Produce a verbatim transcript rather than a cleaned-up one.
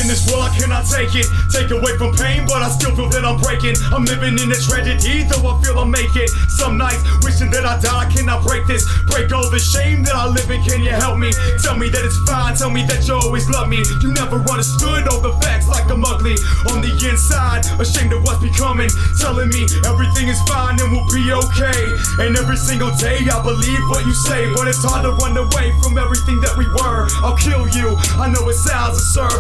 In this world I cannot take it, take away from pain, but I still feel that I'm breaking. I'm living in a tragedy, though I feel I'll make it. Some nights wishing that I died, I cannot break this. Break all the shame that I live in, can you help me? Tell me that it's fine, tell me that you always love me. You never understood all the facts like I'm ugly. On the inside, ashamed of what's becoming. Telling me everything is fine and we'll be okay. And every single day I believe what you say, but it's hard to run away from everything that we were. I'll kill you, I know it sounds absurd,